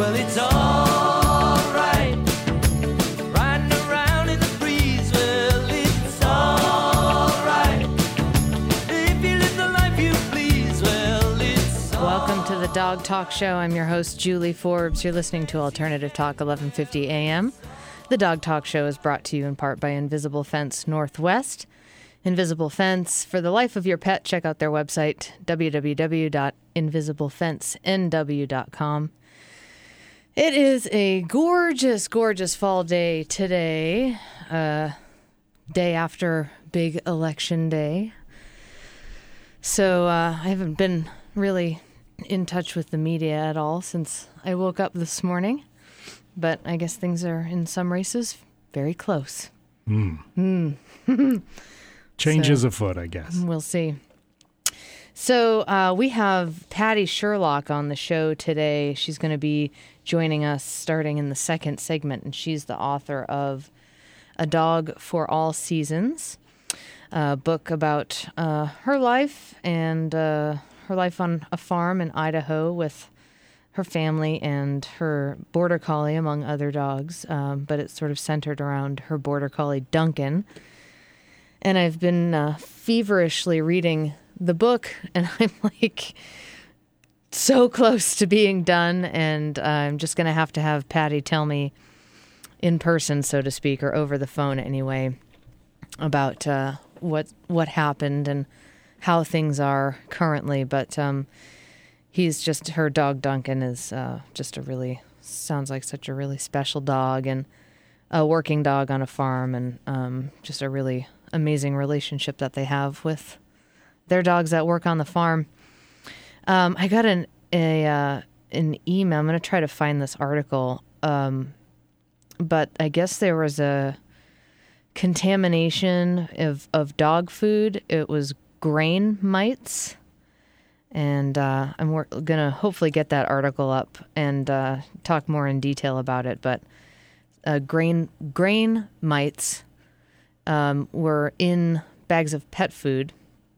Well, it's all right. Riding around in the breeze. Well, it's all right. If you live the life you please. Well, it's all right. Welcome to the Dog Talk Show. I'm your host, Julie Forbes. You're listening to Alternative Talk 1150 AM. The Dog Talk Show is brought to you in part by Invisible Fence Northwest. Invisible Fence, for the life of your pet, check out their website, www.invisibleFenceNW.com. It is a gorgeous, gorgeous fall day today, day after big election day. So I haven't been really in touch with the media at all since I woke up this morning, but I guess things are, in some races, very close. Changes afoot, I guess. We'll see. So we have Patty Sherlock on the show today. She's going to be joining us starting in the second segment, and she's the author of A Dog for All Seasons, a book about her life and her life on a farm in Idaho with her family and her border collie, among other dogs, but it's sort of centered around her border collie, Duncan. And I've been feverishly reading the book, and I'm like so close to being done, and I'm just going to have Patty tell me in person, so to speak, or over the phone anyway, about what happened and how things are currently. But he's just, her dog Duncan is just sounds like such a really special dog, and a working dog on a farm, and just a really amazing relationship that they have with their dogs that work on the farm. I got an email. I'm going to try to find this article, but I guess there was a contamination of dog food. It was grain mites, and I'm going to hopefully get that article up and talk more in detail about it. But grain mites were in bags of pet food.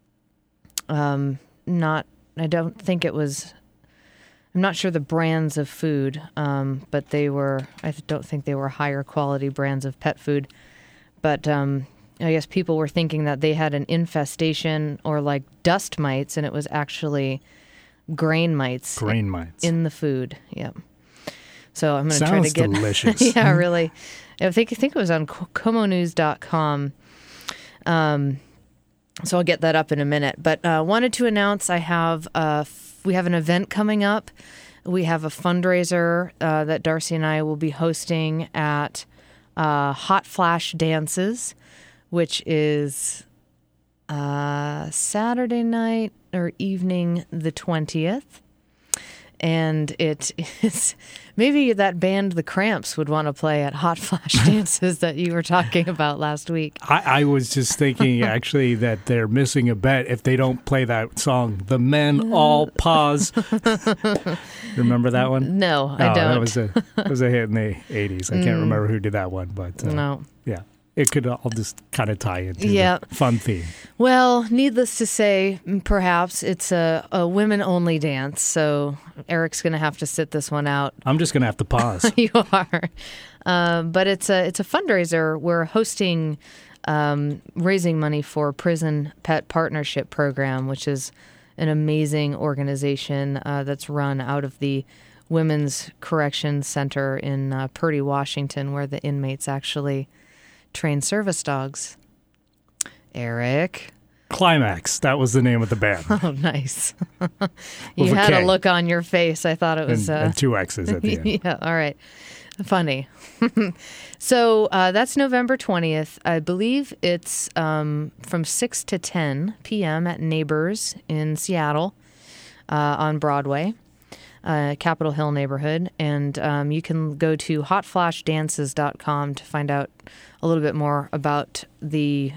I don't think it was, I'm not sure the brands of food, but I don't think they were higher quality brands of pet food. But I guess people were thinking that they had an infestation or like dust mites, and it was actually grain mites. Grain mites. In the food, yeah. So I'm going to try to get delicious. Yeah, really. I think it was on comonews.com. So I'll get that up in a minute. But wanted to announce we have an event coming up. We have a fundraiser that Darcy and I will be hosting at Hot Flash Dances, which is Saturday night or evening the 20th. And it is, maybe that band, The Cramps, would want to play at Hot Flash Dances that you were talking about last week. I was just thinking, actually, that they're missing a bet if they don't play that song, The Men All Pause. Remember that one? No, I don't. That was a hit in the 80s. I can't remember who did that one, but no. Yeah. It could all just kind of tie into the fun theme. Well, needless to say, perhaps it's a women-only dance, so Eric's going to have to sit this one out. I'm just going to have to pause. You are. But it's a fundraiser. We're hosting raising money for Prison Pet Partnership Program, which is an amazing organization that's run out of the Women's Correction Center in Purdy, Washington, where the inmates actually train service dogs. Eric. Climax. That was the name of the band. Oh, nice. You had a look on your face. I thought it was... And two X's at the end. Yeah, all right. Funny. So that's November 20th. I believe it's from 6 to 10 p.m. at Neighbors in Seattle on Broadway. Capitol Hill neighborhood, and you can go to hotflashdances.com to find out a little bit more about the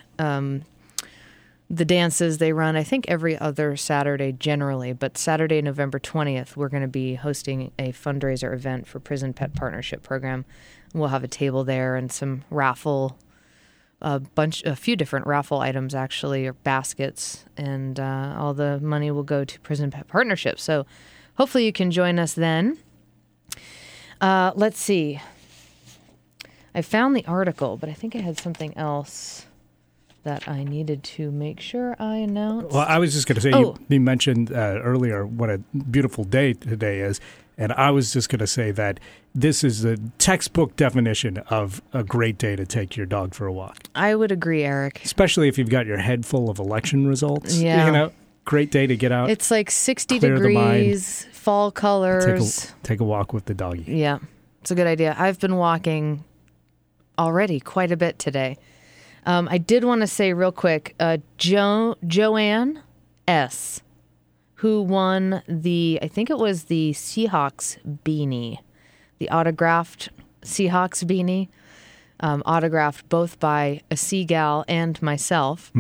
dances they run. I think every other Saturday generally, but Saturday, November 20th, we're going to be hosting a fundraiser event for Prison Pet Partnership Program. We'll have a table there and some raffle, a few different raffle items actually, or baskets, and all the money will go to Prison Pet Partnership. So hopefully you can join us then. Let's see. I found the article, but I think I had something else that I needed to make sure I announced. Well, I was just going to say, you mentioned earlier what a beautiful day today is, and I was just going to say that this is the textbook definition of a great day to take your dog for a walk. I would agree, Eric. Especially if you've got your head full of election results. Yeah. You know, great day to get out. It's like 60 clear the mind, degrees, fall colors. Take a walk with the doggy. Yeah, it's a good idea. I've been walking already quite a bit today. I did want to say real quick, Joanne S., who won I think it was the Seahawks beanie, the autographed Seahawks beanie, autographed both by a Seagal and myself.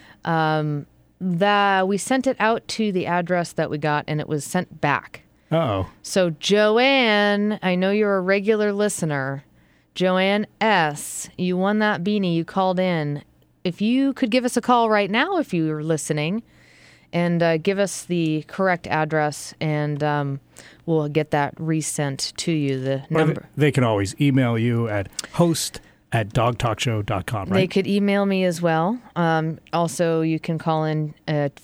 We sent it out to the address that we got, and it was sent back. Uh-oh. So, Joanne, I know you're a regular listener. Joanne S., you won that beanie. You called in. If you could give us a call right now if you were listening and give us the correct address, and we'll get that resent to you, the number. They can always email you at host@dogtalkshow.com, right? They could email me as well. Also, you can call in at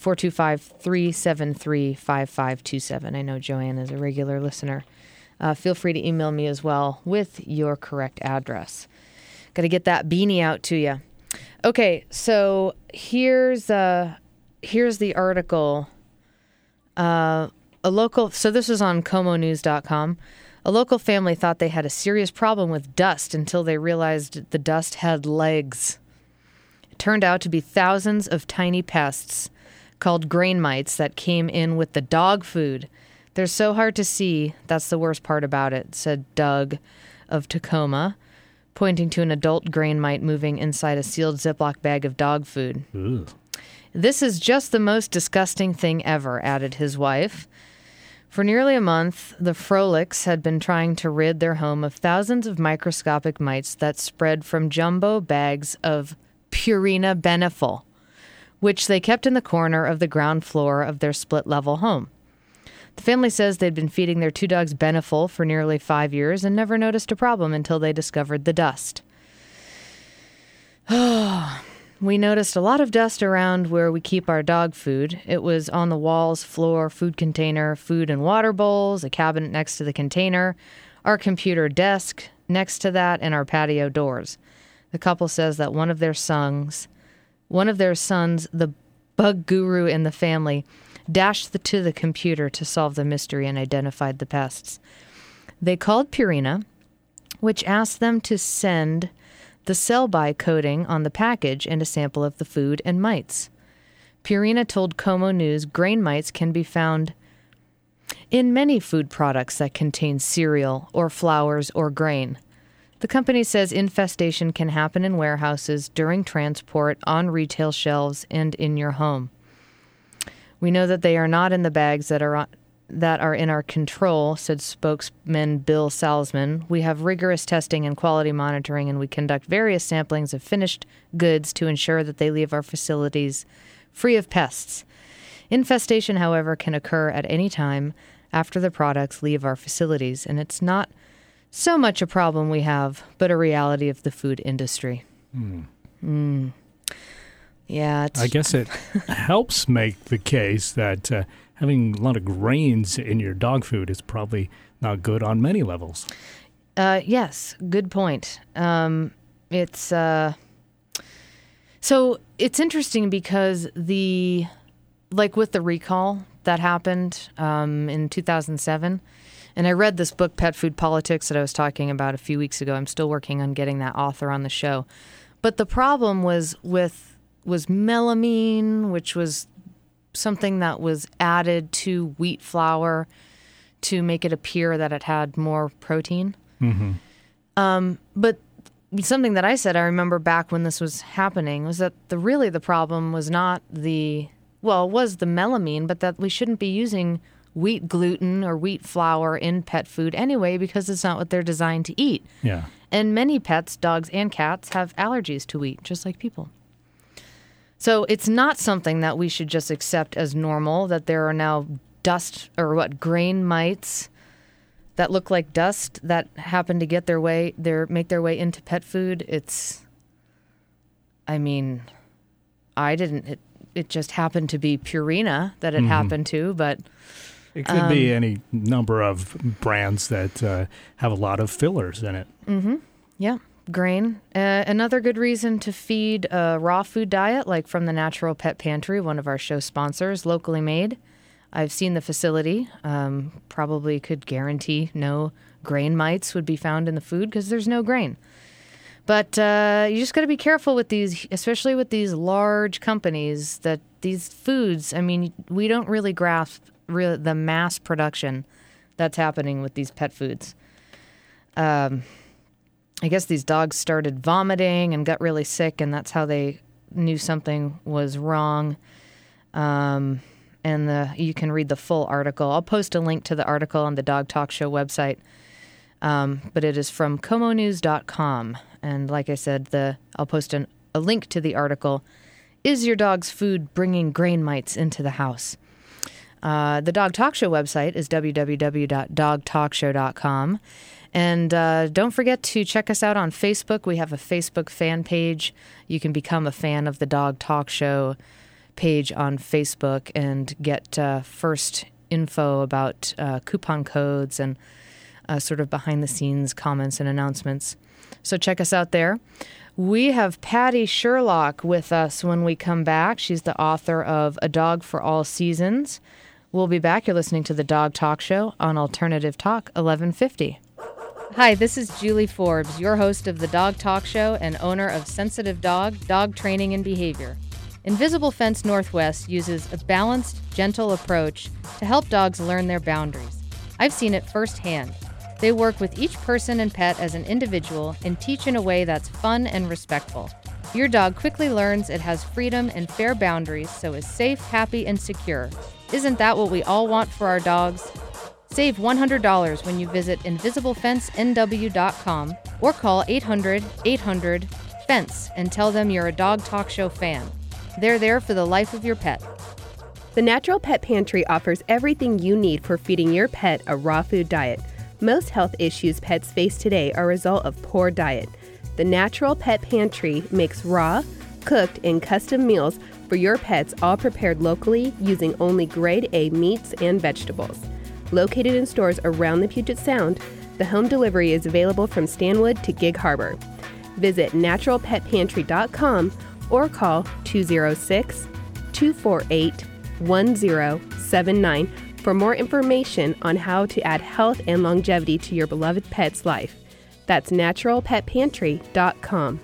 425-373-5527. I know Joanne is a regular listener. Feel free to email me as well with your correct address. Got to get that beanie out to you. Okay, so here's the article. So this is on comonews.com. A local family thought they had a serious problem with dust until they realized the dust had legs. It turned out to be thousands of tiny pests called grain mites that came in with the dog food. They're so hard to see. That's the worst part about it, said Doug of Tacoma, pointing to an adult grain mite moving inside a sealed Ziploc bag of dog food. Ugh. This is just the most disgusting thing ever, added his wife. For nearly a month, the Frolics had been trying to rid their home of thousands of microscopic mites that spread from jumbo bags of Purina Beneful, which they kept in the corner of the ground floor of their split-level home. The family says they'd been feeding their two dogs Beneful for nearly 5 years and never noticed a problem until they discovered the dust. We noticed a lot of dust around where we keep our dog food. It was on the walls, floor, food container, food and water bowls, a cabinet next to the container, our computer desk next to that, and our patio doors. The couple says that one of their sons, the bug guru in the family, dashed to the computer to solve the mystery and identified the pests. They called Purina, which asked them to send the sell-by coating on the package and a sample of the food and mites. Purina told Como News grain mites can be found in many food products that contain cereal or flours or grain. The company says infestation can happen in warehouses, during transport, on retail shelves, and in your home. We know that they are not in the bags that are in our control, said spokesman Bill Salzman. We have rigorous testing and quality monitoring, and we conduct various samplings of finished goods to ensure that they leave our facilities free of pests. Infestation, however, can occur at any time after the products leave our facilities, and it's not so much a problem we have, but a reality of the food industry. Yeah, I guess it helps make the case that having a lot of grains in your dog food is probably not good on many levels. Yes, good point. So it's interesting because with the recall that happened in 2007, and I read this book, Pet Food Politics, that I was talking about a few weeks ago. I'm still working on getting that author on the show. But the problem was melamine, which was something that was added to wheat flour to make it appear that it had more protein. Mm-hmm. But something that I said, I remember back when this was happening, was that the problem was not it was the melamine, but that we shouldn't be using wheat gluten or wheat flour in pet food anyway, because it's not what they're designed to eat. Yeah. And many pets, dogs and cats, have allergies to wheat, just like people. So it's not something that we should just accept as normal, that there are now grain mites that look like dust that happen to make their way into pet food. It just happened to be Purina that it happened to, but it could be any number of brands that have a lot of fillers in it. Yeah, grain. Another good reason to feed a raw food diet, like from the Natural Pet Pantry, one of our show sponsors, locally made. I've seen the facility. Probably could guarantee no grain mites would be found in the food because there's no grain. But you just got to be careful with these, especially with these large companies, that these foods, we don't really grasp the mass production that's happening with these pet foods. I guess these dogs started vomiting and got really sick, and that's how they knew something was wrong. And you can read the full article. I'll post a link to the article on the Dog Talk Show website. But it is from comonews.com. And like I said, I'll post a link to the article. Is your dog's food bringing grain mites into the house? The Dog Talk Show website is www.dogtalkshow.com. And don't forget to check us out on Facebook. We have a Facebook fan page. You can become a fan of the Dog Talk Show page on Facebook and get first info about coupon codes and sort of behind-the-scenes comments and announcements. So check us out there. We have Patty Sherlock with us when we come back. She's the author of A Dog for All Seasons. We'll be back. You're listening to the Dog Talk Show on Alternative Talk 1150. Hi, this is Julie Forbes, your host of the Dog Talk Show and owner of Sensitive Dog Training and Behavior. Invisible Fence Northwest uses a balanced, gentle approach to help dogs learn their boundaries. I've seen it firsthand. They work with each person and pet as an individual and teach in a way that's fun and respectful. Your dog quickly learns it has freedom and fair boundaries, so is safe, happy, and secure. Isn't that what we all want for our dogs? Save $100 when you visit InvisibleFenceNW.com or call 800-800-FENCE and tell them you're a Dog Talk Show fan. They're there for the life of your pet. The Natural Pet Pantry offers everything you need for feeding your pet a raw food diet. Most health issues pets face today are a result of poor diet. The Natural Pet Pantry makes raw, cooked, and custom meals for your pets, all prepared locally using only grade A meats and vegetables. Located in stores around the Puget Sound, the home delivery is available from Stanwood to Gig Harbor. Visit naturalpetpantry.com or call 206-248-1079 for more information on how to add health and longevity to your beloved pet's life. That's naturalpetpantry.com.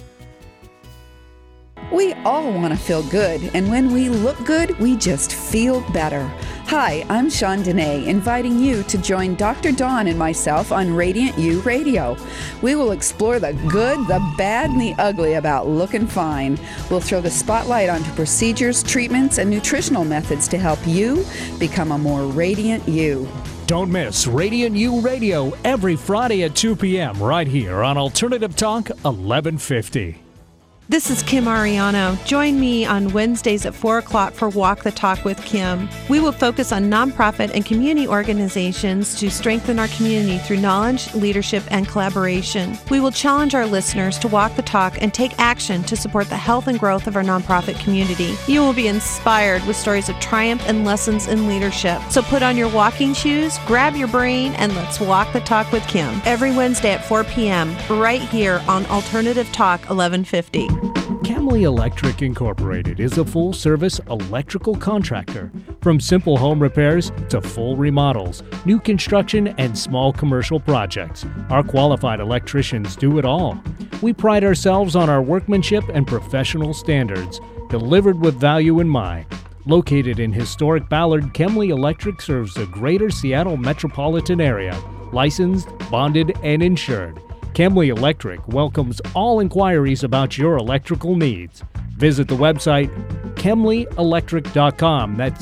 We all want to feel good, and when we look good, we just feel better. Hi, I'm Shawn Dene, inviting you to join Dr. Dawn and myself on Radiant You Radio. We will explore the good, the bad, and the ugly about looking fine. We'll throw the spotlight onto procedures, treatments, and nutritional methods to help you become a more radiant you. Don't miss Radiant You Radio every Friday at 2 p.m. right here on Alternative Talk 1150. This is Kim Ariano. Join me on Wednesdays at 4 o'clock for Walk the Talk with Kim. We will focus on nonprofit and community organizations to strengthen our community through knowledge, leadership, and collaboration. We will challenge our listeners to walk the talk and take action to support the health and growth of our nonprofit community. You will be inspired with stories of triumph and lessons in leadership. So put on your walking shoes, grab your brain, and let's walk the talk with Kim. Every Wednesday at 4 p.m. right here on Alternative Talk 1150. Camley Electric Incorporated is a full-service electrical contractor. From simple home repairs to full remodels, new construction, and small commercial projects, our qualified electricians do it all. We pride ourselves on our workmanship and professional standards, delivered with value in mind. Located in historic Ballard, Camley Electric serves the greater Seattle metropolitan area, licensed, bonded, and insured. Camley Electric welcomes all inquiries about your electrical needs. Visit the website KemleyElectric.com. That's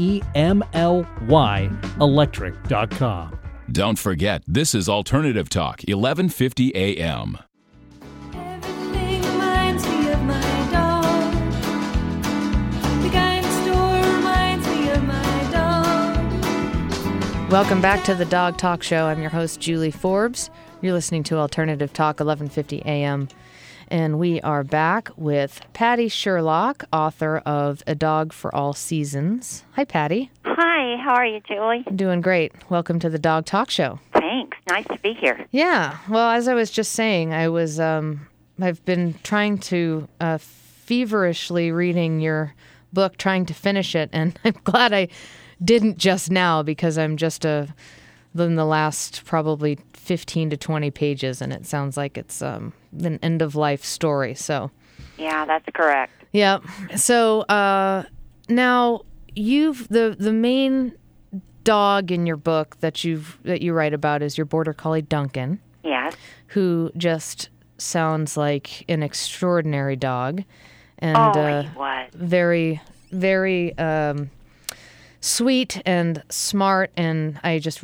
KEMLY electric.com. Don't forget, this is Alternative Talk, 1150 AM. Everything reminds me of my dog. The guy in the store reminds me of my dog. Welcome back to the Dog Talk Show. I'm your host, Julie Forbes. You're listening to Alternative Talk, 1150 AM. And we are back with Patty Sherlock, author of A Dog for All Seasons. Hi, Patty. Hi, how are you, Julie? I'm doing great. Welcome to the Dog Talk Show. Thanks. Nice to be here. Yeah. Well, as I was just saying, I've been trying to feverishly reading your book, trying to finish it, and I'm glad I didn't just now because I'm just in the last probably 15 to 20 pages, and it sounds like it's an end-of-life story. So, yeah, that's correct. Yeah. So now the main dog in your book that you write about is your Border Collie Duncan. Yes. Who just sounds like an extraordinary dog, and he was very, very sweet and smart, and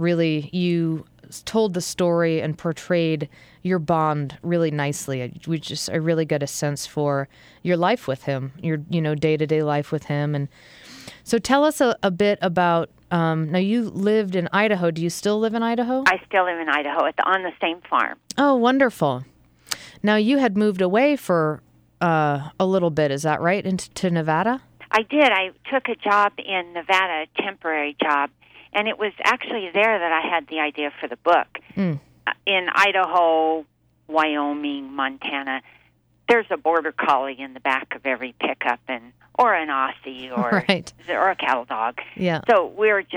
you told the story and portrayed your bond really nicely. I really got a sense for your life with him, your day-to-day life with him. And so tell us a bit about, now you lived in Idaho. Do you still live in Idaho? I still live in Idaho on the same farm. Oh, wonderful. Now you had moved away for a little bit, is that right, to Nevada? I did. I took a job in Nevada, a temporary job, and it was actually there that I had the idea for the book. In Idaho, Wyoming, Montana, there's a Border Collie in the back of every pickup, or an Aussie, or a cattle dog. Yeah. So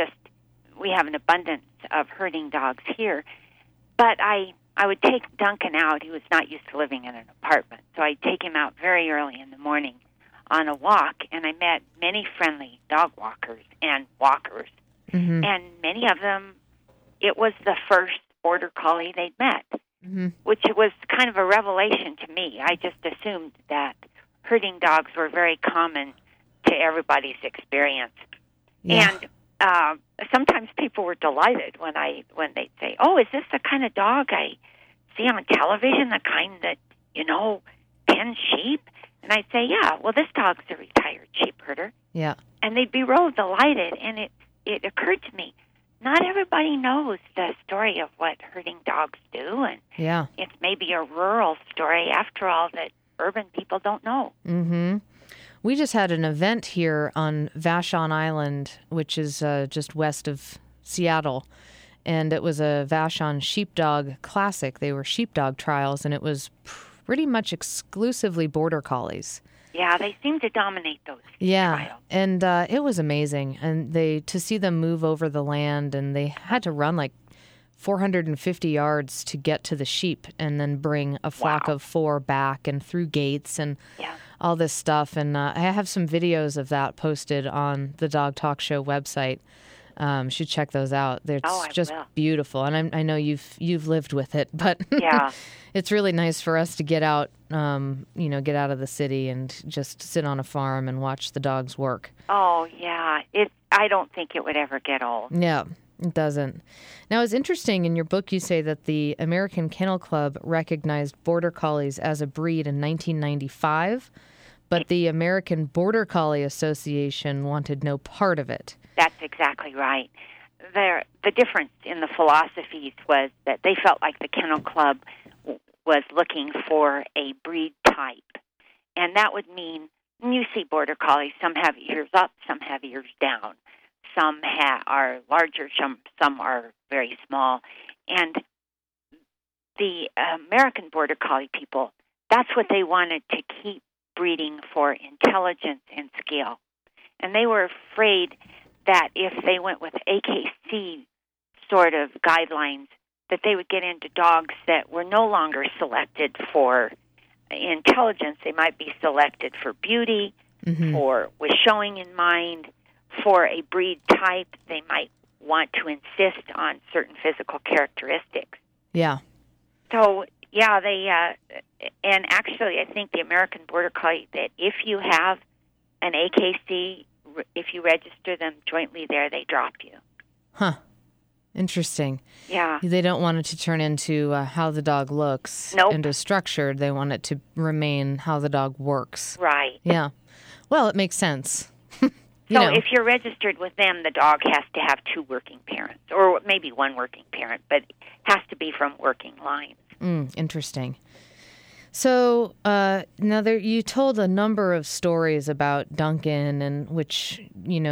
we have an abundance of herding dogs here. But I would take Duncan out. He was not used to living in an apartment, so I'd take him out very early in the morning on a walk, and I met many friendly dog walkers and walkers. Mm-hmm. And many of them, it was the first Border Collie they'd met, which was kind of a revelation to me. I just assumed that herding dogs were very common to everybody's experience. Yeah. And sometimes people were delighted when they'd say, "Oh, is this the kind of dog I see on television, the kind that, tends sheep?" And I'd say, "Yeah, well, this dog's a retired sheep herder." Yeah. And they'd be real delighted, and it occurred to me, not everybody knows the story of what herding dogs do, and it's maybe a rural story, after all, that urban people don't know. Mm-hmm. We just had an event here on Vashon Island, which is just west of Seattle, and it was a Vashon Sheepdog Classic. They were sheepdog trials, and it was pretty much exclusively Border Collies. Yeah, they seem to dominate those trials. And it was amazing. And to see them move over the land, and they had to run like 450 yards to get to the sheep and then bring a flock of 4 back and through gates and all this stuff. And I have some videos of that posted on the Dog Talk Show website. You should check those out. It's just beautiful. And I know you've lived with it, but it's really nice for us to get out, get out of the city and just sit on a farm and watch the dogs work. Oh, yeah. I don't think it would ever get old. Yeah, it doesn't. Now, it's interesting, in your book you say that the American Kennel Club recognized Border Collies as a breed in 1995, but the American Border Collie Association wanted no part of it. That's exactly right. The difference in the philosophies was that they felt like the Kennel Club was looking for a breed type. And that would mean, you see Border Collies, some have ears up, some have ears down. Some are larger, some are very small. And the American Border Collie people, that's what they wanted to keep breeding for, intelligence and skill. And they were afraid that if they went with AKC sort of guidelines, that they would get into dogs that were no longer selected for intelligence. They might be selected for beauty, or with showing in mind, for a breed type. They might want to insist on certain physical characteristics. Yeah. So, and actually I think the American Border Collie, that if you have an AKC, if you register them jointly there, they drop you. Huh. Interesting. Yeah. They don't want it to turn into how the dog looks into structured. They want it to remain how the dog works. Right. Yeah. Well, it makes sense. So if you're registered with them, the dog has to have 2 working parents, or maybe 1 working parent, but has to be from working lines. Interesting. So now you told a number of stories about Duncan, and which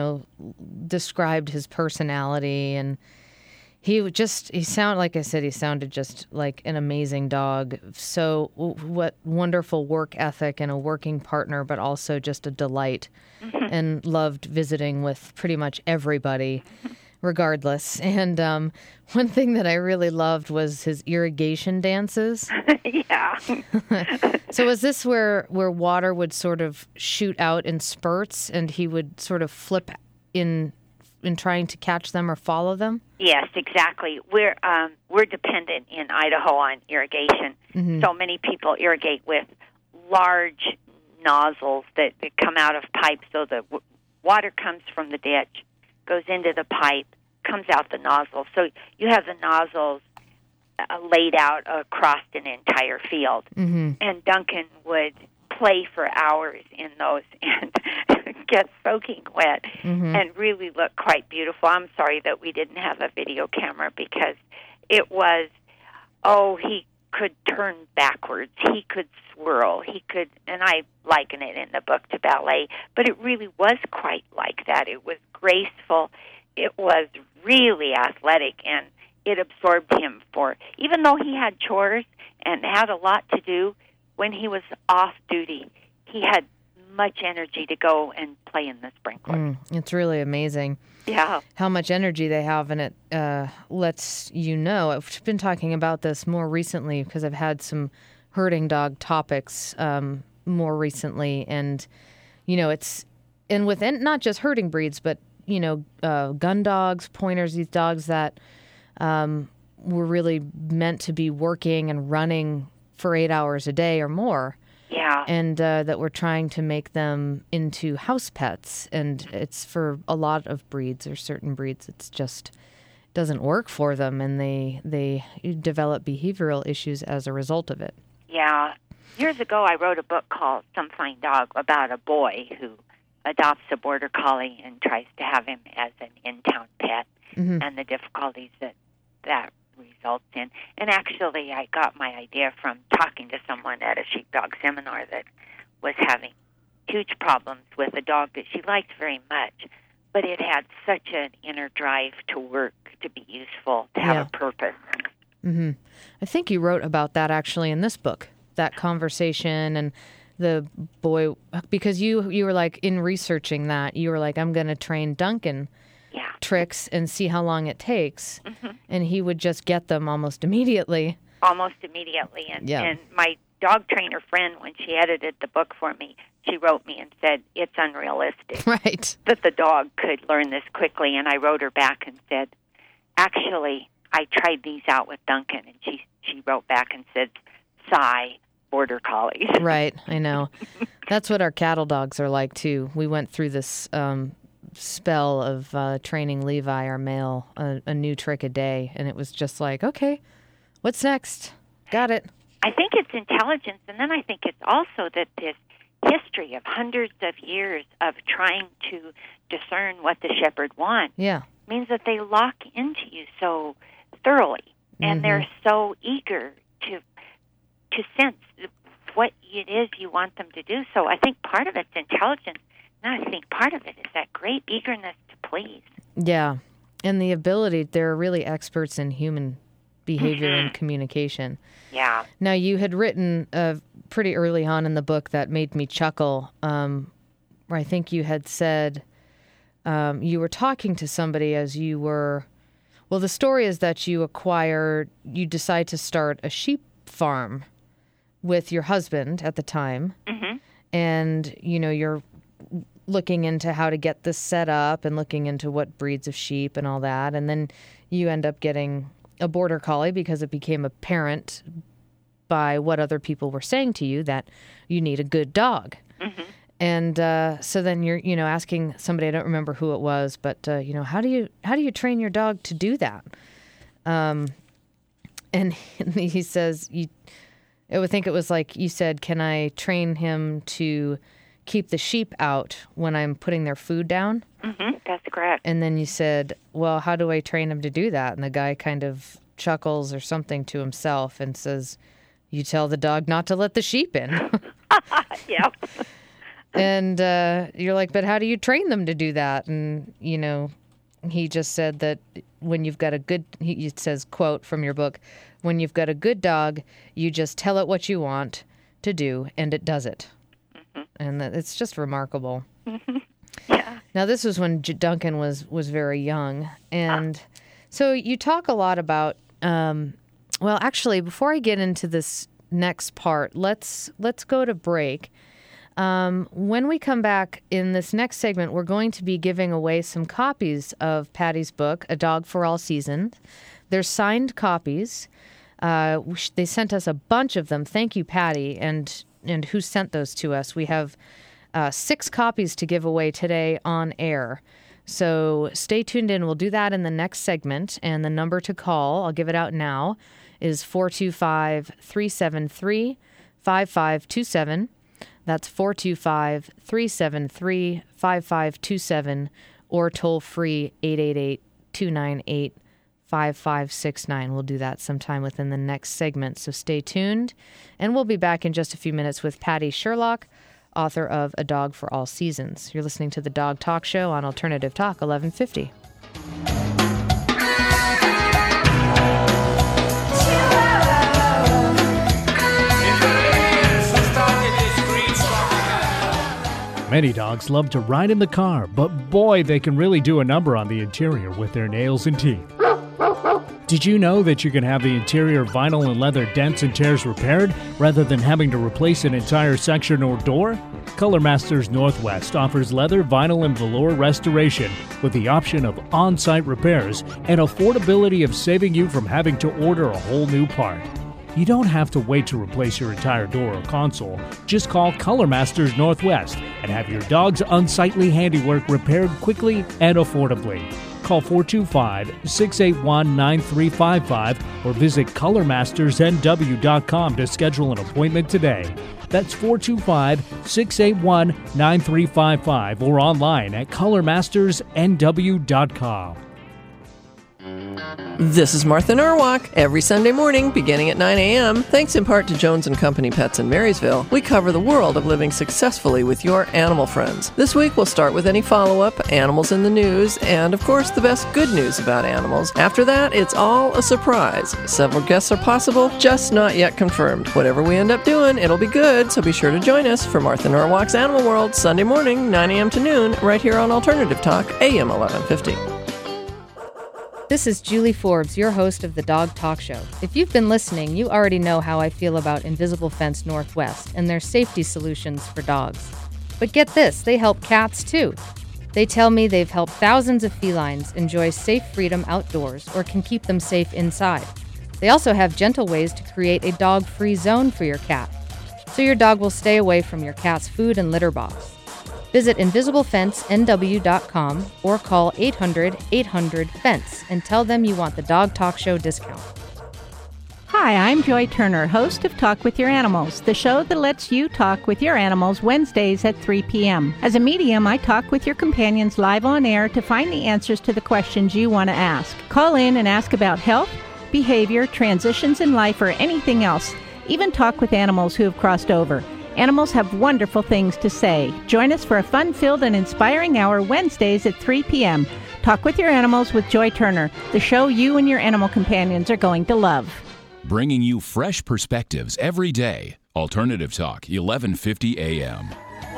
described his personality, and he sounded, like I said, he sounded just like an amazing dog. So what wonderful work ethic and a working partner, but also just a delight, and loved visiting with pretty much everybody. Regardless. And one thing that I really loved was his irrigation dances. Yeah. So was this where water would sort of shoot out in spurts and he would sort of flip in trying to catch them or follow them? Yes, exactly. We're dependent in Idaho on irrigation. So many people irrigate with large nozzles that come out of pipes, so the water comes from the ditch, goes into the pipe, comes out the nozzle. So you have the nozzles laid out across an entire field. And Duncan would play for hours in those and get soaking wet and really look quite beautiful. I'm sorry that we didn't have a video camera, because it was, he could turn backwards, he could swirl, he could, and I liken it in the book to ballet, but it really was quite like that. It was graceful, it was really athletic, and it absorbed him even though he had chores and had a lot to do, when he was off duty, he had much energy to go and play in the sprinkler. It's really amazing. Yeah. How much energy they have, and it lets you know. I've been talking about this more recently because I've had some herding dog topics more recently, and it's within not just herding breeds, but gun dogs, pointers, these dogs that were really meant to be working and running for 8 hours a day or more. Yeah. And that we're trying to make them into house pets. And it's for a lot of breeds or certain breeds, it's just doesn't work for them. And they develop behavioral issues as a result of it. Yeah. Years ago, I wrote a book called Some Fine Dog about a boy who adopts a border collie and tries to have him as an in-town pet, and the difficulties that results in. And actually, I got my idea from talking to someone at a sheepdog seminar that was having huge problems with a dog that she liked very much, but it had such an inner drive to work, to be useful, to have a purpose. I think you wrote about that actually in this book, that conversation and the boy, because you were like, in researching that, you were like, I'm going to train Duncan tricks and see how long it takes. And he would just get them almost immediately. And my dog trainer friend, when she edited the book for me, she wrote me and said, it's unrealistic that the dog could learn this quickly. And I wrote her back and said, actually, I tried these out with Duncan. And she wrote back and said, sigh, border collies. Right, I know. That's what our cattle dogs are like, too. We went through this spell of training Levi, our male, a new trick a day, and it was just like, okay, what's next? Got it. I think it's intelligence, and then I think it's also that this history of hundreds of years of trying to discern what the shepherd wants means that they lock into you so thoroughly, and they're so eager to sense what it is you want them to do. So I think part of it's intelligence, and I think part of it is that great eagerness to please. Yeah, and the ability, they're really experts in human behavior and communication. Yeah. Now, you had written pretty early on in the book that made me chuckle, where I think you had said you were talking to somebody as you were, well, the story is that you decide to start a sheep farm with your husband at the time, and, you're looking into how to get this set up and looking into what breeds of sheep and all that, and then you end up getting a border collie because it became apparent by what other people were saying to you that you need a good dog. And so then you're, asking somebody, I don't remember who it was, but, how do you train your dog to do that? And he says, I would think it was like you said, can I train him to keep the sheep out when I'm putting their food down. That's correct. And then you said, well, how do I train him to do that? And the guy kind of chuckles or something to himself and says, you tell the dog not to let the sheep in. Yeah. And you're like, but how do you train them to do that? And, he just said that when you've got a good, it says, quote from your book, when you've got a good dog, you just tell it what you want to do, and it does it. And it's just remarkable. Yeah. Now, this was when Duncan was very young. And so you talk a lot about, well, actually, before I get into this next part, let's go to break. When we come back in this next segment, we're going to be giving away some copies of Patty's book, A Dog for All Seasons. They're signed copies. They sent us a bunch of them. Thank you, Patty, and who sent those to us. We have 6 copies to give away today on air. So stay tuned in. We'll do that in the next segment. And the number to call, I'll give it out now, is 425-373-5527. That's 425-373-5527 or toll free 888-298-5569. We'll do that sometime within the next segment, so stay tuned. And we'll be back in just a few minutes with Patty Sherlock, author of A Dog for All Seasons. You're listening to The Dog Talk Show on Alternative Talk 1150. Many dogs love to ride in the car, but boy, they can really do a number on the interior with their nails and teeth. Did you know that you can have the interior vinyl and leather dents and tears repaired rather than having to replace an entire section or door? Color Masters Northwest offers leather, vinyl, and velour restoration with the option of on-site repairs and affordability of saving you from having to order a whole new part. You don't have to wait to replace your entire door or console. Just call Color Masters Northwest and have your dog's unsightly handiwork repaired quickly and affordably. Call 425-681-9355 or visit colormastersnw.com to schedule an appointment today. That's 425-681-9355 or online at colormastersnw.com. This is Martha Norwalk. Every Sunday morning, beginning at 9 a.m., thanks in part to Jones & Company Pets in Marysville, we cover the world of living successfully with your animal friends. This week, we'll start with any follow-up, animals in the news, and, of course, the best good news about animals. After that, it's all a surprise. Several guests are possible, just not yet confirmed. Whatever we end up doing, it'll be good, so be sure to join us for Martha Norwalk's Animal World, Sunday morning, 9 a.m. to noon, right here on Alternative Talk, AM 1150. This is Julie Forbes, your host of the Dog Talk Show. If you've been listening, you already know how I feel about Invisible Fence Northwest and their safety solutions for dogs. But get this, they help cats too. They tell me they've helped thousands of felines enjoy safe freedom outdoors or can keep them safe inside. They also have gentle ways to create a dog-free zone for your cat, so your dog will stay away from your cat's food and litter box. Visit InvisibleFenceNW.com or call 800-800-FENCE and tell them you want the Dog Talk Show discount. Hi, I'm Joy Turner, host of Talk with Your Animals, the show that lets you talk with your animals Wednesdays at 3 p.m. As a medium, I talk with your companions live on air to find the answers to the questions you want to ask. Call in and ask about health, behavior, transitions in life, or anything else. Even talk with animals who have crossed over. Animals have wonderful things to say. Join us for a fun-filled and inspiring hour Wednesdays at 3 p.m. Talk with Your Animals with Joy Turner, the show you and your animal companions are going to love. Bringing you fresh perspectives every day. Alternative Talk, 1150 a.m.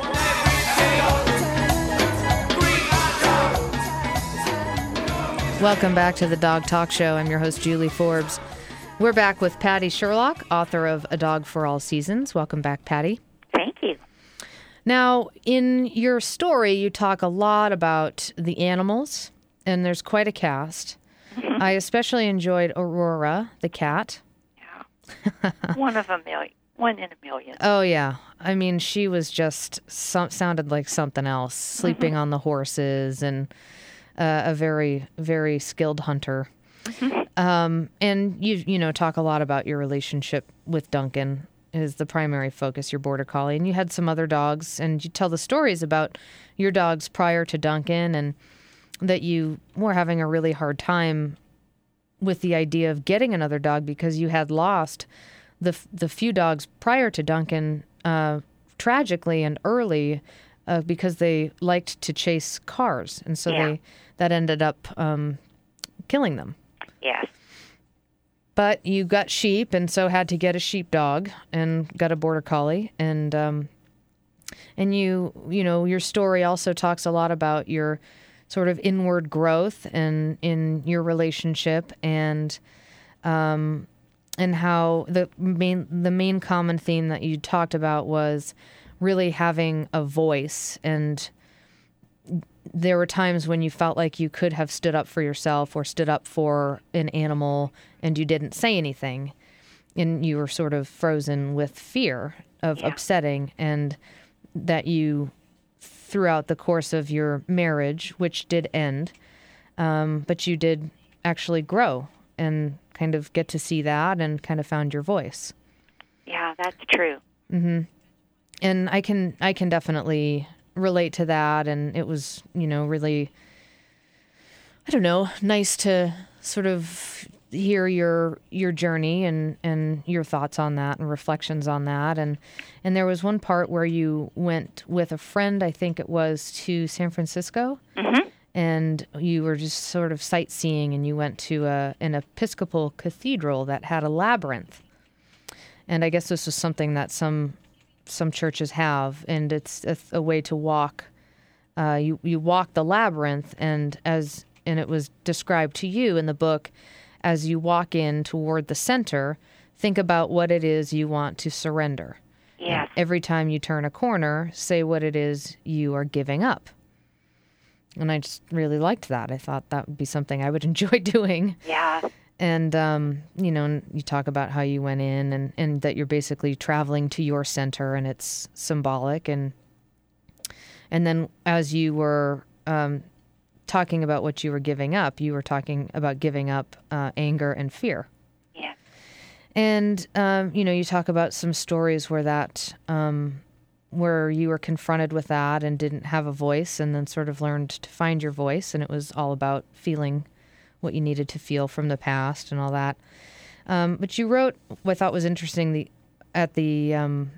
Welcome back to the Dog Talk Show. I'm your host, Julie Forbes. We're back with Patty Sherlock, author of A Dog for All Seasons. Welcome back, Patty. Thank you. Now, in your story, you talk a lot about the animals, and there's quite a cast. Mm-hmm. I especially enjoyed Aurora, the cat. Yeah. One in a million. Oh, yeah. I mean, she was just sounded like something else, sleeping on the horses and a very, very skilled hunter. Mm-hmm. And you talk a lot about your relationship with Duncan. is the primary focus, your Border Collie. And you had some other dogs, and you tell the stories about your dogs prior to Duncan, and that you were having a really hard time with the idea of getting another dog because you had lost the few dogs prior to Duncan tragically and early because they liked to chase cars, and so that ended up killing them. Yes. But you got sheep, and so had to get a sheepdog, and got a Border Collie, and you know, your story also talks a lot about your sort of inward growth and in your relationship, and how the main common theme that you talked about was really having a voice. And there were times when you felt like you could have stood up for yourself or stood up for an animal, and you didn't say anything, and you were sort of frozen with fear of upsetting, and that you, throughout the course of your marriage, which did end, but you did actually grow and kind of get to see that and kind of found your voice. Yeah, that's true. Mm-hmm. And I can definitely relate to that, and it was, you know, really, I don't know, nice to sort of hear your journey and your thoughts on that and reflections on that. And there was one part where you went with a friend, I think it was, to San Francisco, and you were just sort of sightseeing, and you went to an Episcopal cathedral that had a labyrinth. And I guess this was something that some churches have, and it's a way to walk. You walk the labyrinth, and it was described to you in the book, as you walk in toward the center, think about what it is you want to surrender. Yes. And every time you turn a corner, say what it is you are giving up. And I just really liked that. I thought that would be something I would enjoy doing. Yeah. And, you know, and you talk about how you went in and that you're basically traveling to your center, and it's symbolic. And then as you were talking about what you were giving up, you were talking about giving up anger and fear. Yeah. And, you know, you talk about some stories where that, where you were confronted with that and didn't have a voice, and then sort of learned to find your voice. And it was all about feeling what you needed to feel from the past and all that. But you wrote what I thought was interesting, at the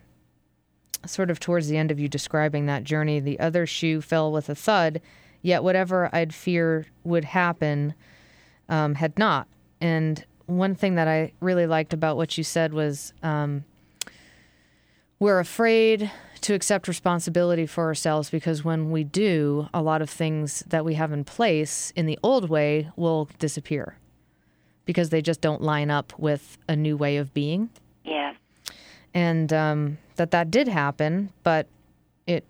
sort of towards the end of you describing that journey, the other shoe fell with a thud, yet whatever I'd feared would happen had not. And one thing that I really liked about what you said was we're afraid to accept responsibility for ourselves, because when we do, a lot of things that we have in place in the old way will disappear because they just don't line up with a new way of being. Yes. And that did happen, but there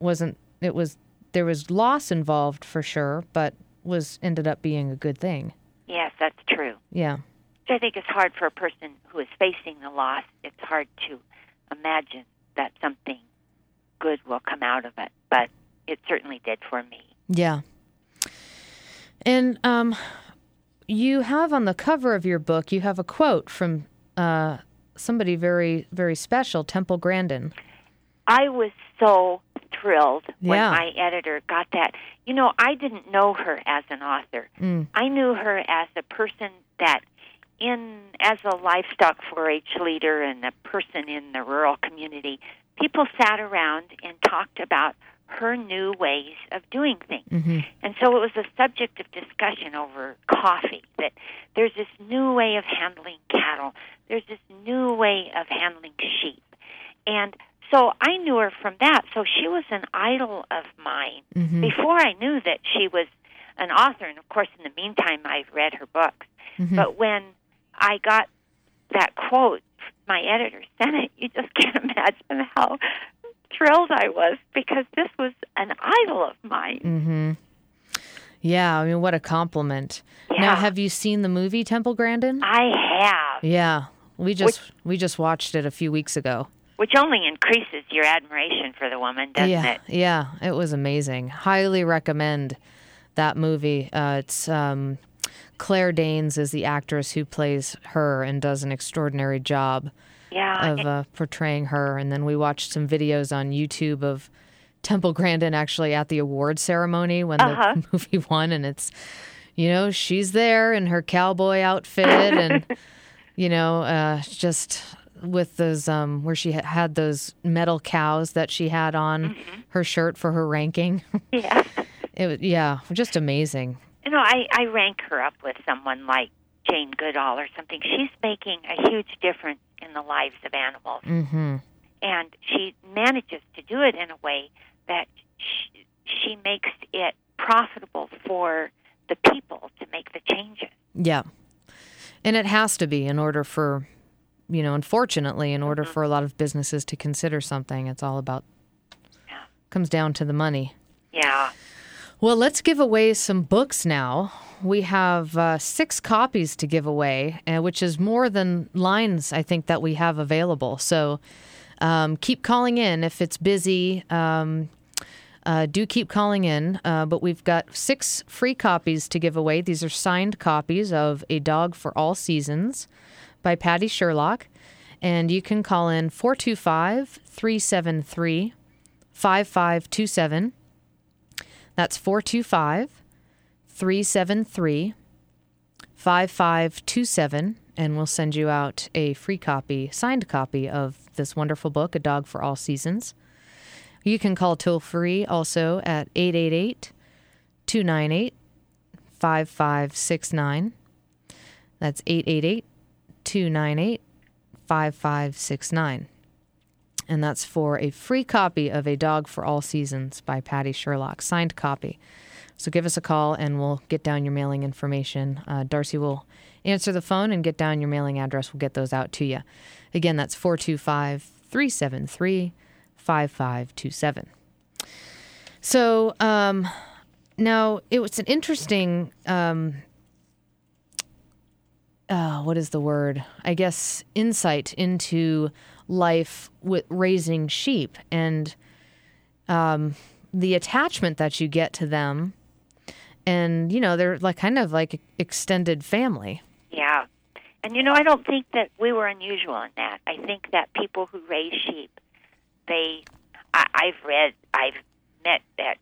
was loss involved for sure, but ended up being a good thing. Yes, that's true. Yeah. Which I think is hard for a person who is facing the loss. It's hard to imagine that something good will come out of it, but it certainly did for me. Yeah. And you have on the cover of your book, you have a quote from somebody very, very special, Temple Grandin. I was so thrilled when Yeah. my editor got that. You know, I didn't know her as an author. I knew her as a person that, as a livestock 4-H leader and a person in the rural community, people sat around and talked about her new ways of doing things. Mm-hmm. And so it was a subject of discussion over coffee, that there's this new way of handling cattle. There's this new way of handling sheep. And so I knew her from that. So she was an idol of mine before I knew that she was an author. And, of course, in the meantime, I've read her books. But when I got that quote, my editor sent it, you just can't imagine how thrilled I was, because this was an idol of mine. Mm-hmm. Yeah, I mean, what a compliment. Yeah. Now, have you seen the movie Temple Grandin? I have. Yeah, we just watched it a few weeks ago. Which only increases your admiration for the woman, doesn't it? Yeah, it was amazing. Highly recommend that movie. It's Claire Danes is the actress who plays her and does an extraordinary job. portraying her. And then we watched some videos on YouTube of Temple Grandin actually at the award ceremony when the movie won, and it's, she's there in her cowboy outfit and, just with those, where she had those metal cows that she had on her shirt for her ranking. Yeah. It was, just amazing. I rank her up with someone like Jane Goodall or something. She's making a huge difference in the lives of animals. Mm-hmm. And she manages to do it in a way that she makes it profitable for the people to make the changes. Yeah. And it has to be in order for, unfortunately, in order for a lot of businesses to consider something, it's all about, comes down to the money. Yeah. Well, let's give away some books now. We have 6 copies to give away, which is more than lines, I think, that we have available. So keep calling in if it's busy. Do keep calling in. But we've got 6 free copies to give away. These are signed copies of A Dog for All Seasons by Patty Sherlock. And you can call in 425-373-5527. That's 425-373-5527, and we'll send you out a free copy, signed copy of this wonderful book, A Dog for All Seasons. You can call toll-free also at 888-298-5569. That's 888-298-5569. And that's for a free copy of A Dog for All Seasons by Patty Sherlock, signed copy. So give us a call and we'll get down your mailing information. Darcy will answer the phone and get down your mailing address. We'll get those out to you. Again, that's 425-373-5527. So now it was an interesting, what is the word? I guess insight into life with raising sheep and the attachment that you get to them. And, they're kind of like extended family. Yeah. And, I don't think that we were unusual in that. I think that people who raise sheep, I've met at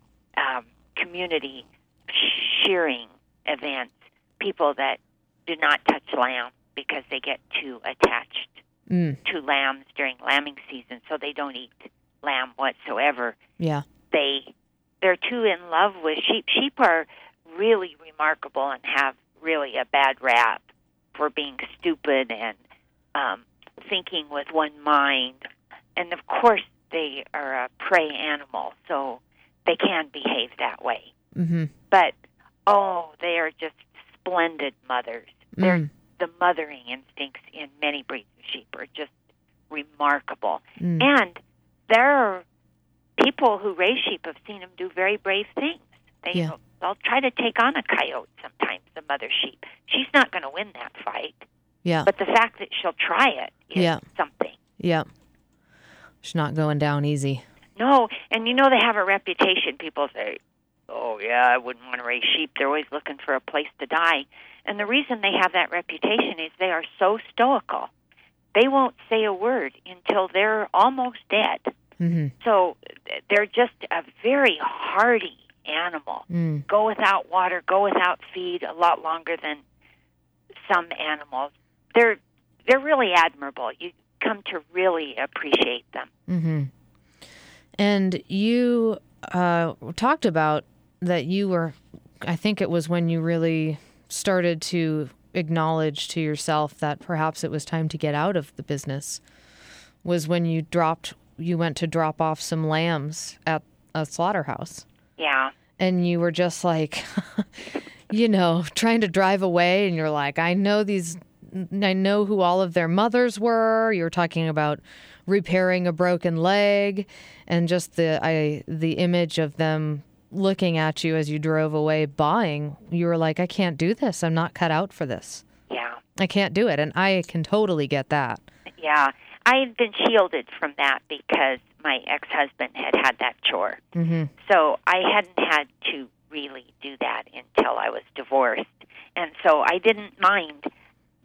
community shearing events, people that do not touch lamb because they get too attached to lambs during lambing season, so they don't eat lamb whatsoever. Yeah. They're too in love with sheep. Sheep are really remarkable and have really a bad rap for being stupid and thinking with one mind. And, of course, they are a prey animal, so they can behave that way. Mm-hmm. But, they are just splendid mothers. The mothering instincts in many breeds of sheep are just remarkable. And there are people who raise sheep have seen them do very brave things. They'll try to take on a coyote sometimes, the mother sheep. She's not going to win that fight. Yeah. But the fact that she'll try it is something. Yeah. She's not going down easy. No, and they have a reputation. People say, I wouldn't want to raise sheep. They're always looking for a place to die. And the reason they have that reputation is they are so stoical. They won't say a word until they're almost dead. Mm-hmm. So they're just a very hardy animal. Go without water, go without feed a lot longer than some animals. They're really admirable. You come to really appreciate them. Mm-hmm. And you talked about that you were, I think it was when you really started to acknowledge to yourself that perhaps it was time to get out of the business, was when you went to drop off some lambs at a slaughterhouse. Yeah. And you were just like, trying to drive away, and you're like, I know who all of their mothers were. You were talking about repairing a broken leg, and just the image of them looking at you as you drove away bawling. You were like, I can't do this. I'm not cut out for this. Yeah. I can't do it. And I can totally get that. Yeah. I had been shielded from that because my ex-husband had that chore. Mm-hmm. So I hadn't had to really do that until I was divorced. And so I didn't mind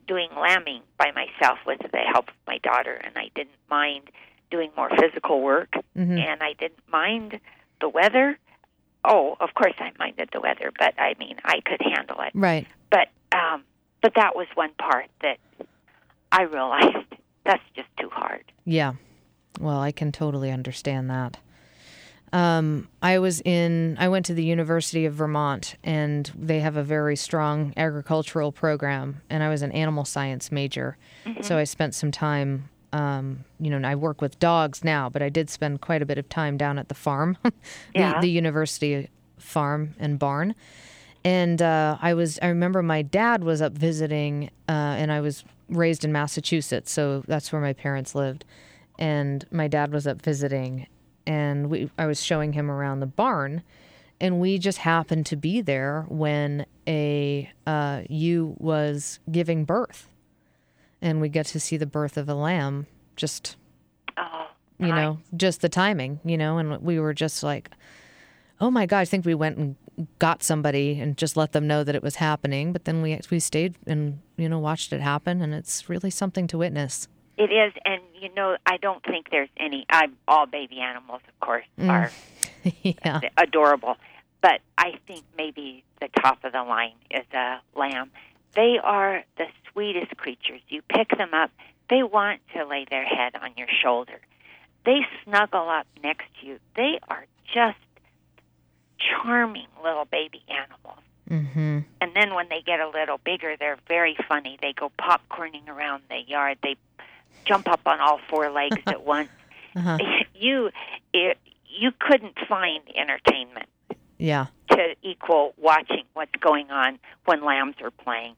doing lambing by myself with the help of my daughter, and I didn't mind doing more physical work, and I didn't mind the weather. Oh, of course I minded the weather, but I mean, I could handle it. Right. But that was one part that I realized that's just too hard. Yeah. Well, I can totally understand that. I went to the University of Vermont, and they have a very strong agricultural program, and I was an animal science major. So I spent some time, I work with dogs now, but I did spend quite a bit of time down at the farm, the university farm and barn. And I remember my dad was up visiting, and I was raised in Massachusetts, so that's where my parents lived. And my dad was up visiting, and I was showing him around the barn, and we just happened to be there when a ewe was giving birth, and we got to see the birth of a lamb. Just, just the timing, and we were just like, oh my God! I think we went and got somebody and just let them know that it was happening. But then we stayed and watched it happen, and it's really something to witness. It is, and I don't think there's any. All baby animals, of course, are adorable, but I think maybe the top of the line is a lamb. They are the sweetest creatures. You pick them up, they want to lay their head on your shoulder. They snuggle up next to you. They are just charming little baby animals. Mm-hmm. And then when they get a little bigger, they're very funny. They go popcorning around the yard. They jump up on all four legs at once. You couldn't find entertainment to equal watching what's going on when lambs are playing.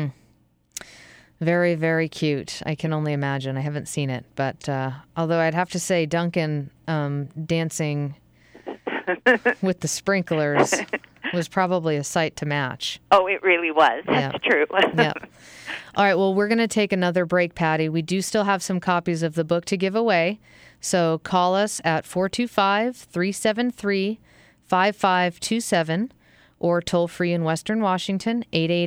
Very, very cute. I can only imagine. I haven't seen it, but although I'd have to say Duncan dancing with the sprinklers was probably a sight to match. Oh, it really was. That's true. All right, well, we're going to take another break, Patty. We do still have some copies of the book to give away, so call us at 425-373-5527 or toll free in Western Washington,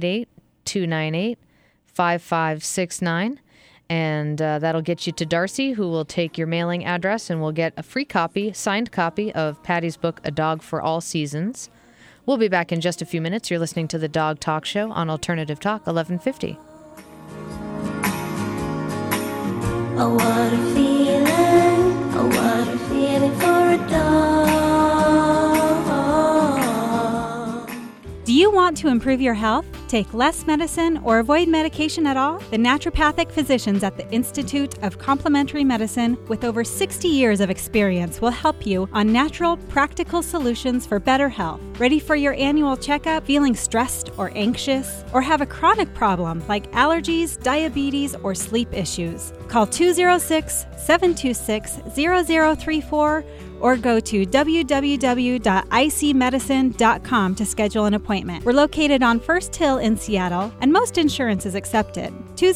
888-298-5569. And that'll get you to Darcy, who will take your mailing address, and we'll get a free copy, signed copy of Patty's book, A Dog for All Seasons. We'll be back in just a few minutes. You're listening to The Dog Talk Show on Alternative Talk, 1150. Oh, what a feeling. Oh, what a feeling for a dog. Do you want to improve your health, take less medicine, or avoid medication at all? The naturopathic physicians at the Institute of Complementary Medicine, with over 60 years of experience, will help you on natural, practical solutions for better health. Ready for your annual checkup? Feeling stressed or anxious? Or have a chronic problem like allergies, diabetes, or sleep issues? Call 206-726-0034 or go to www.icmedicine.com to schedule an appointment. We're located on First Hill in Seattle, and most insurance is accepted.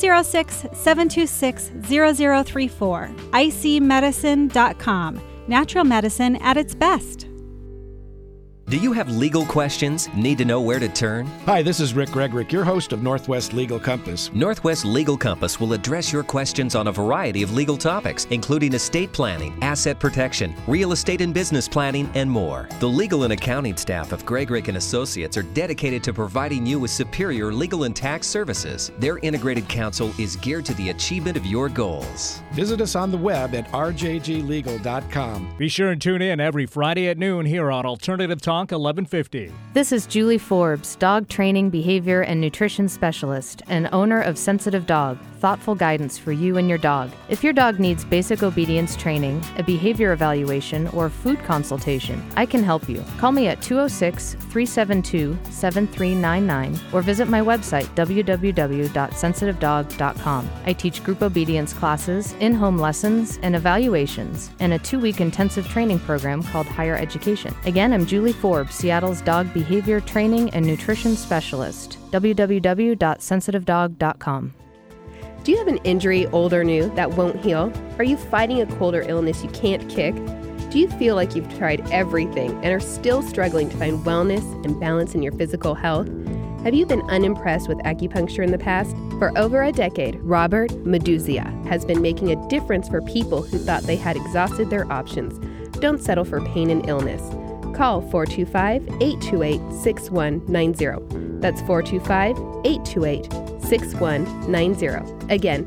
206-726-0034. icmedicine.com. Natural medicine at its best. Do you have legal questions? Need to know where to turn? Hi, this is Rick Gregrick, your host of Northwest Legal Compass. Northwest Legal Compass will address your questions on a variety of legal topics, including estate planning, asset protection, real estate and business planning, and more. The legal and accounting staff of Gregrick and Associates are dedicated to providing you with superior legal and tax services. Their integrated counsel is geared to the achievement of your goals. Visit us on the web at rjglegal.com. Be sure and tune in every Friday at noon here on Alternative Talk 1150. This is Julie Forbes, dog training, behavior, and nutrition specialist and owner of Sensitive Dog, thoughtful guidance for you and your dog. If your dog needs basic obedience training, a behavior evaluation, or food consultation, I can help you. Call me at 206-372-7399 or visit my website, www.sensitivedog.com. I teach group obedience classes, in-home lessons, and evaluations, and a 2-week intensive training program called Higher Education. Again, I'm Julie Forbes, Seattle's dog behavior training and nutrition specialist. www.sensitivedog.com. Do you have an injury, old or new, that won't heal? Are you fighting a cold or illness you can't kick? Do you feel like you've tried everything and are still struggling to find wellness and balance in your physical health? Have you been unimpressed with acupuncture in the past? For over a decade, Robert Meduzia has been making a difference for people who thought they had exhausted their options. Don't settle for pain and illness. Call 425-828-6190. That's 425-828-6190. Again,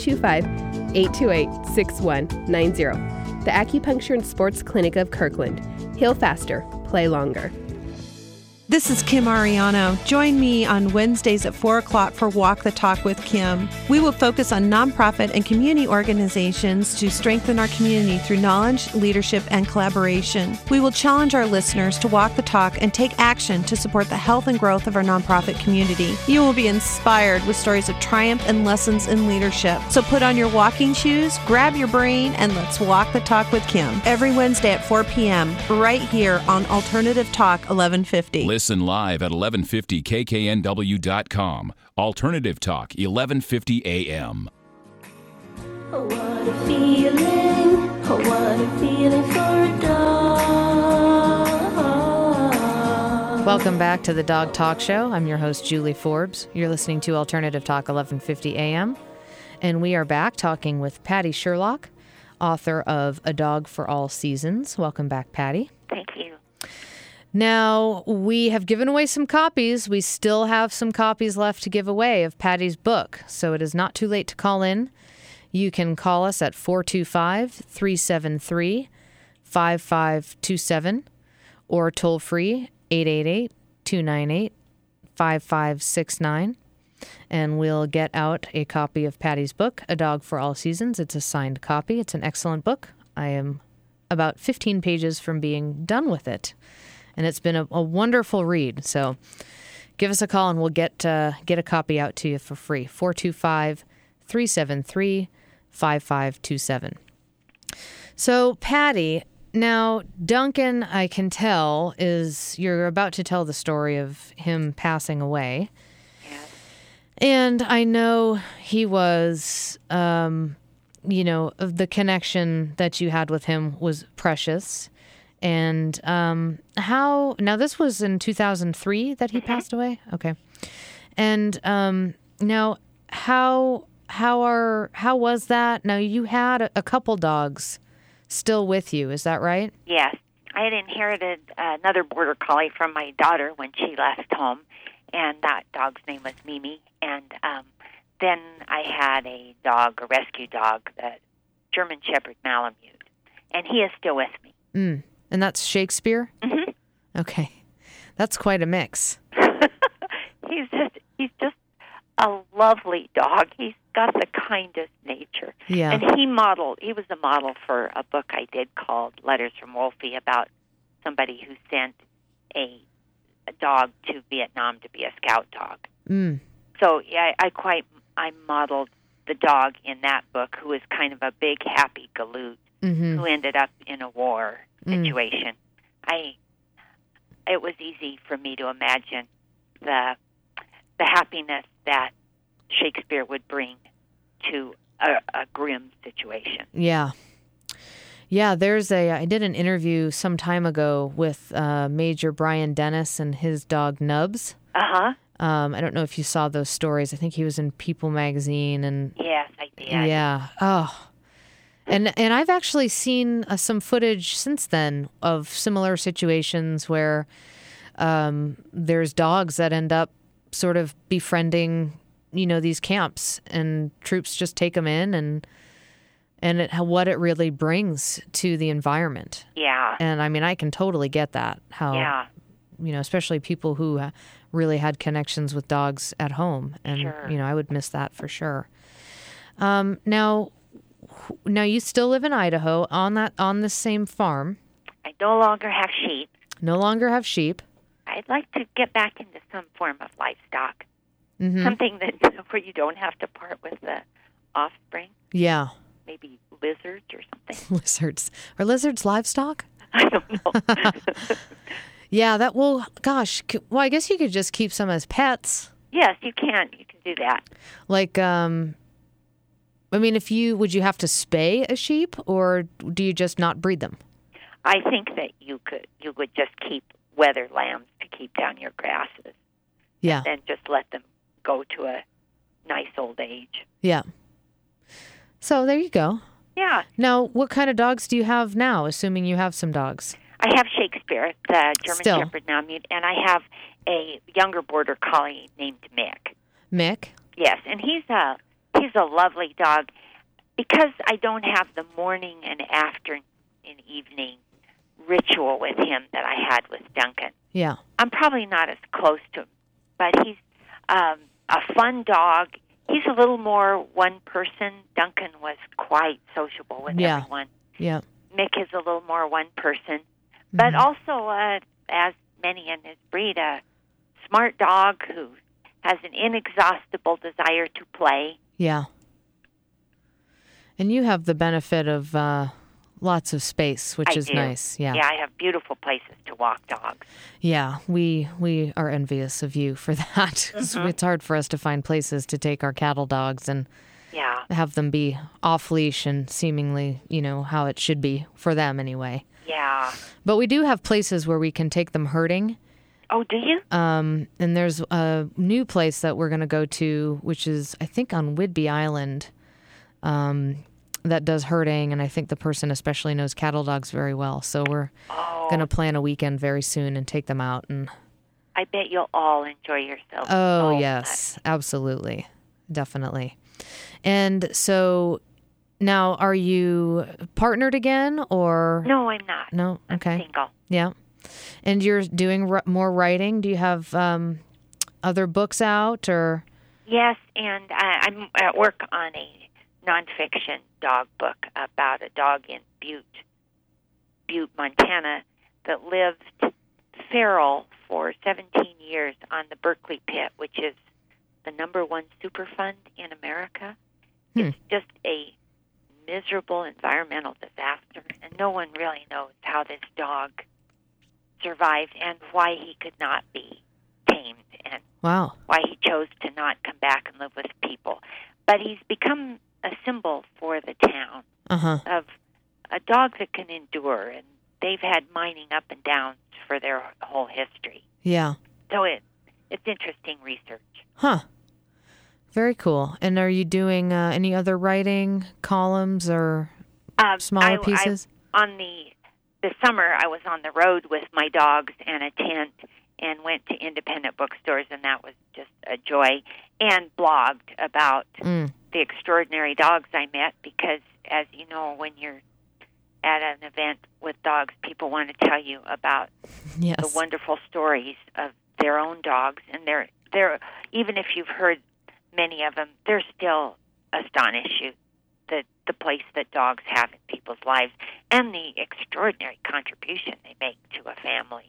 425-828-6190. The Acupuncture and Sports Clinic of Kirkland. Heal faster, play longer. This is Kim Ariano. Join me on Wednesdays at 4 o'clock for Walk the Talk with Kim. We will focus on nonprofit and community organizations to strengthen our community through knowledge, leadership, and collaboration. We will challenge our listeners to walk the talk and take action to support the health and growth of our nonprofit community. You will be inspired with stories of triumph and lessons in leadership. So put on your walking shoes, grab your brain, and let's walk the talk with Kim. Every Wednesday at 4 p.m. right here on Alternative Talk 1150. Listen live at 1150kknw.com. Alternative Talk, 1150 AM. Oh, what a feeling. Oh, what a feeling for a dog. Welcome back to the Dog Talk Show. I'm your host, Julie Forbes. You're listening to Alternative Talk 1150 AM. And we are back talking with Patty Sherlock, author of A Dog for All Seasons. Welcome back, Patty. Thank you. Now, we have given away some copies. We still have some copies left to give away of Patty's book, so it is not too late to call in. You can call us at 425-373-5527 or toll free 888-298-5569, and we'll get out a copy of Patty's book, A Dog for All Seasons. It's a signed copy. It's an excellent book. I am about 15 pages from being done with it. And it's been a wonderful read. So give us a call and we'll get a copy out to you for free. 425-373-5527. So, Patty, now Duncan, I can tell, you're about to tell the story of him passing away. Yes. And I know he was, the connection that you had with him was precious. And now this was in 2003 that he passed away? Okay. And now how was that? Now you had a couple dogs still with you, is that right? Yes. I had inherited another border collie from my daughter when she left home, and that dog's name was Mimi. And then I had a rescue dog, the German Shepherd Malamute, and he is still with me. Mm. And that's Shakespeare? Mm-hmm. Okay. That's quite a mix. He's just a lovely dog. He's got the kindest nature. Yeah. And he was a model for a book I did called Letters from Wolfie about somebody who sent a dog to Vietnam to be a scout dog. Mm. So yeah, I modeled the dog in that book, who was kind of a big happy galoot, mm-hmm. who ended up in a war situation. It was easy for me to imagine the happiness that Shakespeare would bring to a grim situation. Yeah. Yeah, I did an interview some time ago with Major Brian Dennis and his dog Nubs. Uh-huh. I don't know if you saw those stories. I think he was in People magazine. And yes, I did. Yeah. Oh. And I've actually seen some footage since then of similar situations where there's dogs that end up sort of befriending, these camps, and troops just take them in, and what it really brings to the environment. Yeah. And I mean, I can totally get that. How, especially people who really had connections with dogs at home, and sure. I would miss that for sure. Now you still live in Idaho on the same farm. I no longer have sheep. No longer have sheep. I'd like to get back into some form of livestock. Mm-hmm. Something where you don't have to part with the offspring. Yeah. Maybe lizards or something. Lizards. Are lizards livestock? I don't know. Yeah, I guess you could just keep some as pets. Yes, you can. You can do that. Like, would you have to spay a sheep, or do you just not breed them? I think that you would just keep wether lambs to keep down your grasses. Yeah. and then just let them go to a nice old age. Yeah. So there you go. Yeah. Now, what kind of dogs do you have now, assuming you have some dogs? I have Shakespeare, the German Still. Shepherd Malamute, and I have a younger Border Collie named Mick. Mick? Yes, and he's a lovely dog. Because I don't have the morning and afternoon and evening ritual with him that I had with Duncan. Yeah. I'm probably not as close to him, but he's a fun dog. He's a little more one person. Duncan was quite sociable with everyone. Yeah. Mick is a little more one person, but also, as many in his breed, a smart dog who has an inexhaustible desire to play. Yeah. And you have the benefit of lots of space, which is do. nice. Yeah. Yeah, I have beautiful places to walk dogs. Yeah, we are envious of you for that. 'Cause it's hard for us to find places to take our cattle dogs and have them be off leash and seemingly, how it should be for them anyway. Yeah. But we do have places where we can take them herding. Oh, do you? And there's a new place that we're going to go to, which is, I think, on Whidbey Island, that does herding. And I think the person especially knows cattle dogs very well. So we're going to plan a weekend very soon and take them out. And I bet you'll all enjoy yourselves. oh, yes, absolutely. Definitely. And so now, are you partnered again or? No, I'm not. No? Okay. I'm single. Yeah. And you're doing more writing? Do you have other books out or? Yes, and I'm at work on a nonfiction dog book about a dog in Butte, Montana, that lived feral for 17 years on the Berkeley Pit, which is the #1 Superfund in America. It's just a miserable environmental disaster, and no one really knows how this dog survived and why he could not be tamed and why he chose to not come back and live with people. But he's become a symbol for the town of a dog that can endure, and they've had mining up and downs for their whole history. Yeah. So it's interesting research. Huh. Very cool. And are you doing any other writing columns or smaller pieces? On this summer, I was on the road with my dogs and a tent and went to independent bookstores, and that was just a joy, and blogged about the extraordinary dogs I met because, as you know, when you're at an event with dogs, people want to tell you about the wonderful stories of their own dogs, and they're even if you've heard many of them, they're still astonish you the place that dogs have in people's lives and the extraordinary contribution they make to a family.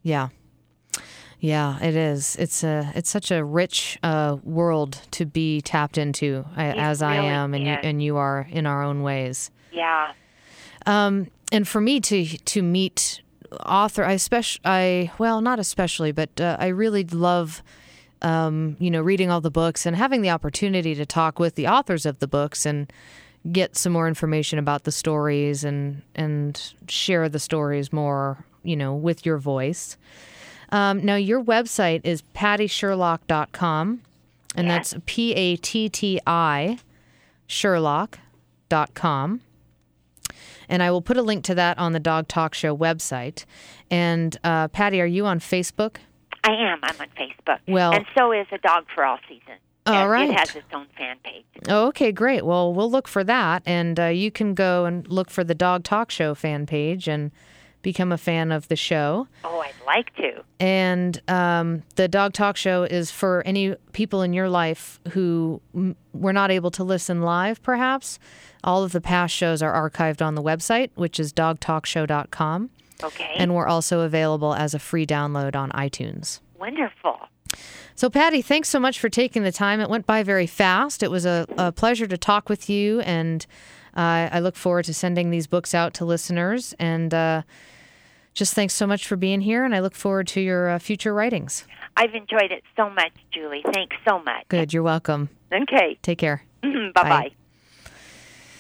Yeah, it is. It's such a rich world to be tapped into, as I am, and you are in our own ways. Yeah. And for me to meet author, not especially, but I really love, reading all the books and having the opportunity to talk with the authors of the books and get some more information about the stories and share the stories more, with your voice. Now, your website is pattysherlock.com, and that's PATTI Sherlock.com. And I will put a link to that on the Dog Talk Show website. And Patty, are you on Facebook? I am. I'm on Facebook. Well, and so is A Dog for All Season. All right. It has its own fan page. Oh, okay, great. Well, we'll look for that. And you can go and look for the Dog Talk Show fan page and become a fan of the show. Oh, I'd like to. And the Dog Talk Show is for any people in your life who were not able to listen live, perhaps. All of the past shows are archived on the website, which is dogtalkshow.com. Okay. And we're also available as a free download on iTunes. Wonderful. So, Patty, thanks so much for taking the time. It went by very fast. It was a pleasure to talk with you, and I look forward to sending these books out to listeners. And just thanks so much for being here, and I look forward to your future writings. I've enjoyed it so much, Julie. Thanks so much. Good. You're welcome. Okay. Take care. Bye-bye.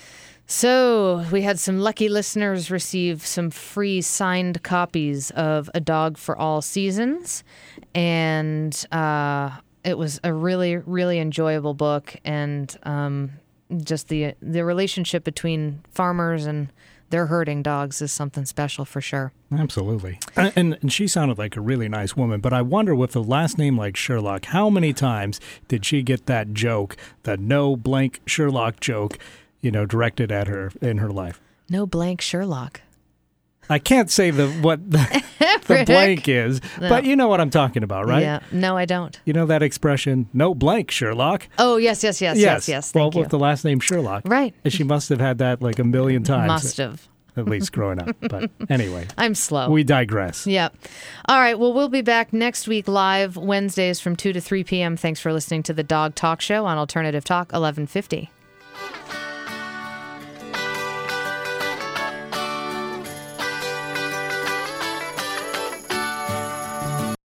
So we had some lucky listeners receive some free signed copies of A Dog for All Seasons. And it was a really, really enjoyable book. And just the relationship between farmers and their herding dogs is something special for sure. Absolutely. And she sounded like a really nice woman, but I wonder with a last name like Sherlock, how many times did she get that joke, the no blank Sherlock joke, directed at her in her life? No blank Sherlock. I can't say what the blank is, No. but you know what I'm talking about, right? Yeah. No, I don't. You know that expression, no blank Sherlock? Oh, yes. Thank well, you. with the last name Sherlock. Right. She must have had that like a million times. Must have. At least growing up. But anyway. I'm slow. We digress. Yep. All right. Well, we'll be back next week live Wednesdays from 2 to 3 p.m. Thanks for listening to the Dog Talk Show on Alternative Talk 1150.